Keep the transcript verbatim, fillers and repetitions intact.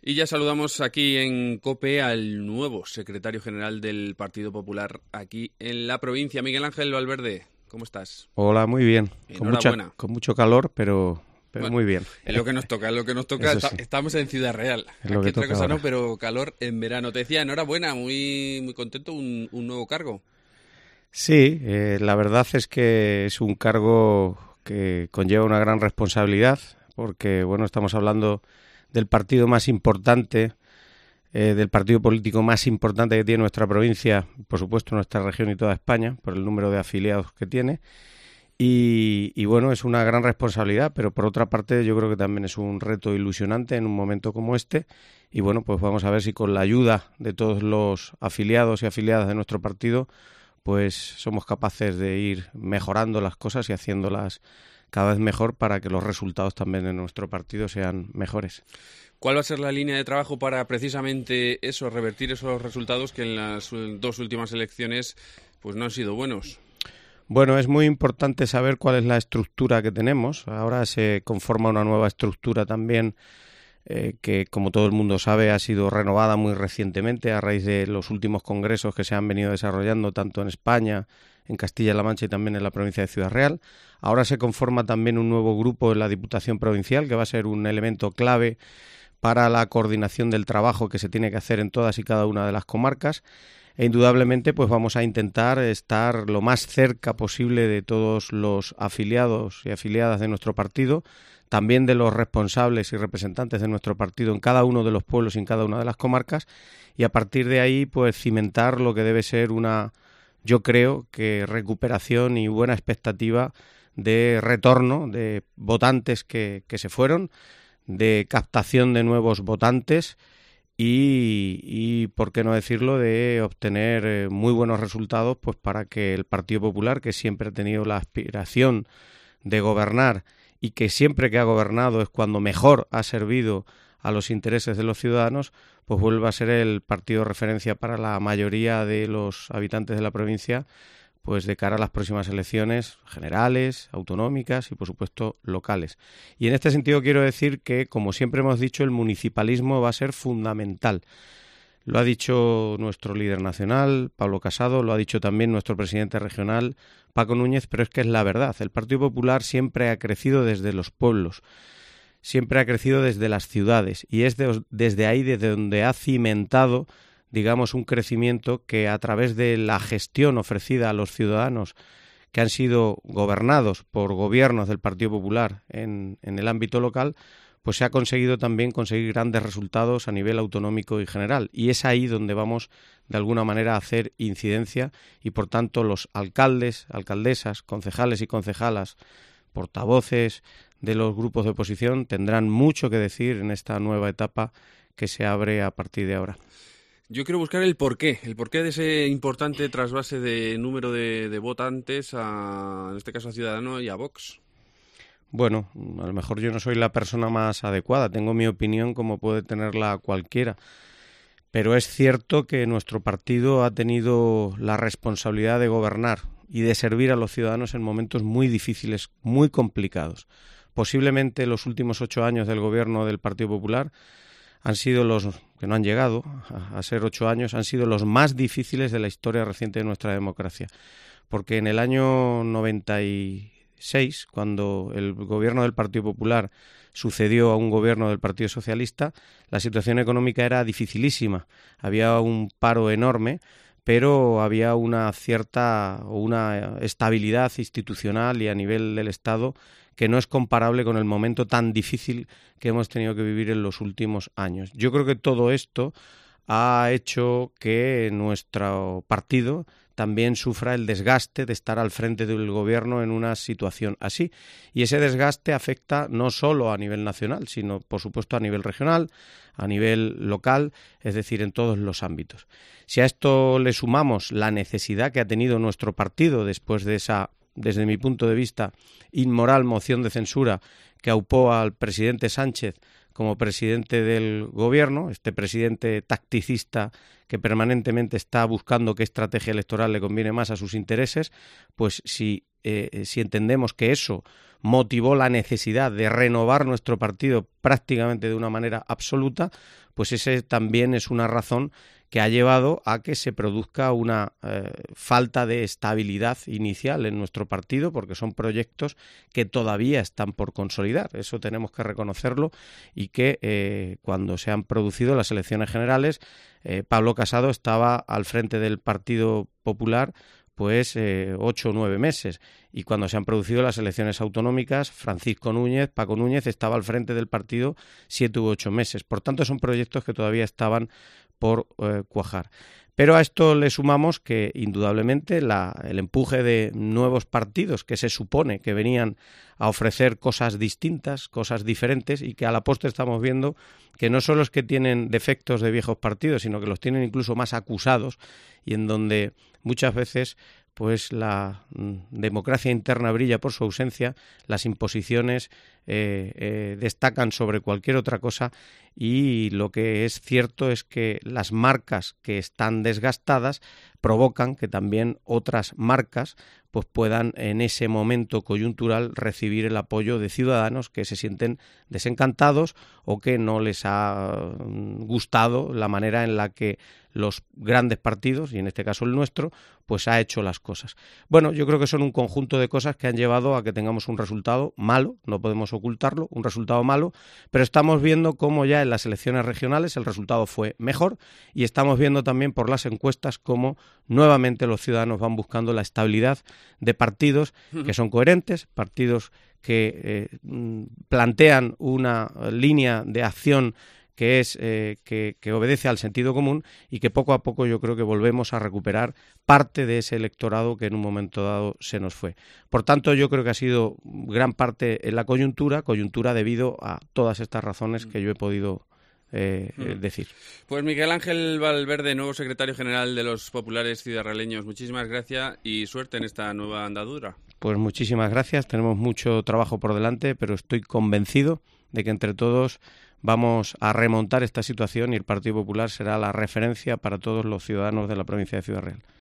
Y ya saludamos aquí en COPE al nuevo secretario general del Partido Popular aquí en la provincia, Miguel Ángel Valverde. ¿Cómo estás? Hola, muy bien. Con, mucha, Enhorabuena. con mucho calor, pero, pero Bueno, muy bien. Es lo que nos toca, es lo que nos toca. Está, sí. Estamos en Ciudad Real. Es lo Aquí que otra toca cosa ahora. no, pero calor en verano. Te decía, enhorabuena, muy, muy contento, un, un nuevo cargo. Sí, eh, la verdad es que es un cargo que conlleva una gran responsabilidad, porque bueno, estamos hablando del partido más importante, eh, del partido político más importante que tiene nuestra provincia, por supuesto nuestra región y toda España, por el número de afiliados que tiene. Y, y bueno, es una gran responsabilidad, pero por otra parte yo creo que también es un reto ilusionante en un momento como este. Y bueno, pues vamos a ver si con la ayuda de todos los afiliados y afiliadas de nuestro partido, pues somos capaces de ir mejorando las cosas y haciéndolas cada vez mejor para que los resultados también de nuestro partido sean mejores. ¿Cuál va a ser la línea de trabajo para precisamente eso, revertir esos resultados que en las dos últimas elecciones pues no han sido buenos? Bueno, es muy importante saber cuál es la estructura que tenemos. Ahora se conforma una nueva estructura también eh, que, como todo el mundo sabe, ha sido renovada muy recientemente a raíz de los últimos congresos que se han venido desarrollando tanto en España, en Castilla-La Mancha y también en la provincia de Ciudad Real. Ahora se conforma también un nuevo grupo en la Diputación Provincial que va a ser un elemento clave para la coordinación del trabajo que se tiene que hacer en todas y cada una de las comarcas. E indudablemente pues vamos a intentar estar lo más cerca posible de todos los afiliados y afiliadas de nuestro partido, también de los responsables y representantes de nuestro partido en cada uno de los pueblos y en cada una de las comarcas, y a partir de ahí pues cimentar lo que debe ser una, yo creo que recuperación y buena expectativa de retorno de votantes que, que se fueron, de captación de nuevos votantes, Y, y, por qué no decirlo, de obtener eh, muy buenos resultados pues para que el Partido Popular, que siempre ha tenido la aspiración de gobernar y que siempre que ha gobernado es cuando mejor ha servido a los intereses de los ciudadanos, pues vuelva a ser el partido de referencia para la mayoría de los habitantes de la provincia, pues de cara a las próximas elecciones generales, autonómicas y por supuesto locales. Y en este sentido quiero decir que, como siempre hemos dicho, el municipalismo va a ser fundamental. Lo ha dicho nuestro líder nacional, Pablo Casado, lo ha dicho también nuestro presidente regional, Paco Núñez, pero es que es la verdad. El Partido Popular siempre ha crecido desde los pueblos, siempre ha crecido desde las ciudades y es de, desde ahí desde donde ha cimentado, digamos, un crecimiento que a través de la gestión ofrecida a los ciudadanos que han sido gobernados por gobiernos del Partido Popular en, en el ámbito local, pues se ha conseguido también conseguir grandes resultados a nivel autonómico y general. Y es ahí donde vamos, de alguna manera, a hacer incidencia y, por tanto, los alcaldes, alcaldesas, concejales y concejalas, portavoces de los grupos de oposición tendrán mucho que decir en esta nueva etapa que se abre a partir de ahora. Yo quiero buscar el porqué, el porqué de ese importante trasvase de número de, de votantes, a, en este caso a Ciudadanos y a Vox. Bueno, a lo mejor yo no soy la persona más adecuada, tengo mi opinión como puede tenerla cualquiera, pero es cierto que nuestro partido ha tenido la responsabilidad de gobernar y de servir a los ciudadanos en momentos muy difíciles, muy complicados. Posiblemente los últimos ocho años del gobierno del Partido Popular han sido los que no han llegado a, a ser ocho años, han sido los más difíciles de la historia reciente de nuestra democracia. Porque en el año noventa y seis, cuando el gobierno del Partido Popular sucedió a un gobierno del Partido Socialista, la situación económica era dificilísima. Había un paro enorme, pero había una cierta o una estabilidad institucional y a nivel del Estado que no es comparable con el momento tan difícil que hemos tenido que vivir en los últimos años. Yo creo que todo esto ha hecho que nuestro partido también sufra el desgaste de estar al frente del gobierno en una situación así. Y ese desgaste afecta no solo a nivel nacional, sino por supuesto a nivel regional, a nivel local, es decir, en todos los ámbitos. Si a esto le sumamos la necesidad que ha tenido nuestro partido después de esa, desde mi punto de vista, inmoral moción de censura que aupó al presidente Sánchez como presidente del gobierno, este presidente tacticista que permanentemente está buscando qué estrategia electoral le conviene más a sus intereses, pues si, eh, si entendemos que eso motivó la necesidad de renovar nuestro partido prácticamente de una manera absoluta, pues ese también es una razón que ha llevado a que se produzca una eh, falta de estabilidad inicial en nuestro partido, porque son proyectos que todavía están por consolidar. Eso tenemos que reconocerlo, y que eh, cuando se han producido las elecciones generales, eh, Pablo Casado estaba al frente del Partido Popular pues eh, ocho o nueve meses, y cuando se han producido las elecciones autonómicas, Francisco Núñez, Paco Núñez, estaba al frente del partido siete u ocho meses. Por tanto, son proyectos que todavía estaban por eh, cuajar. Pero a esto le sumamos que, indudablemente, la, el empuje de nuevos partidos que se supone que venían a ofrecer cosas distintas, cosas diferentes, y que a la postre estamos viendo que no solo es que tienen defectos de viejos partidos, sino que los tienen incluso más acusados, y en donde muchas veces pues la mm, democracia interna brilla por su ausencia, las imposiciones eh, eh, destacan sobre cualquier otra cosa, y lo que es cierto es que las marcas que están desgastadas provocan que también otras marcas pues puedan en ese momento coyuntural recibir el apoyo de ciudadanos que se sienten desencantados o que no les ha gustado la manera en la que los grandes partidos, y en este caso el nuestro, pues ha hecho las cosas. Bueno, yo creo que son un conjunto de cosas que han llevado a que tengamos un resultado malo, no podemos ocultarlo, un resultado malo, pero estamos viendo cómo ya en las elecciones regionales el resultado fue mejor, y estamos viendo también por las encuestas cómo nuevamente los ciudadanos van buscando la estabilidad de partidos que son coherentes, partidos que eh, plantean una línea de acción que es eh, que, que obedece al sentido común, y que poco a poco yo creo que volvemos a recuperar parte de ese electorado que en un momento dado se nos fue. Por tanto, yo creo que ha sido gran parte en la coyuntura, coyuntura debido a todas estas razones que yo he podido eh, mm. decir. Pues Miguel Ángel Valverde, nuevo secretario general de los populares ciudadraleños, muchísimas gracias y suerte en esta nueva andadura. Pues muchísimas gracias, tenemos mucho trabajo por delante, pero estoy convencido de que entre todos vamos a remontar esta situación, y el Partido Popular será la referencia para todos los ciudadanos de la provincia de Ciudad Real.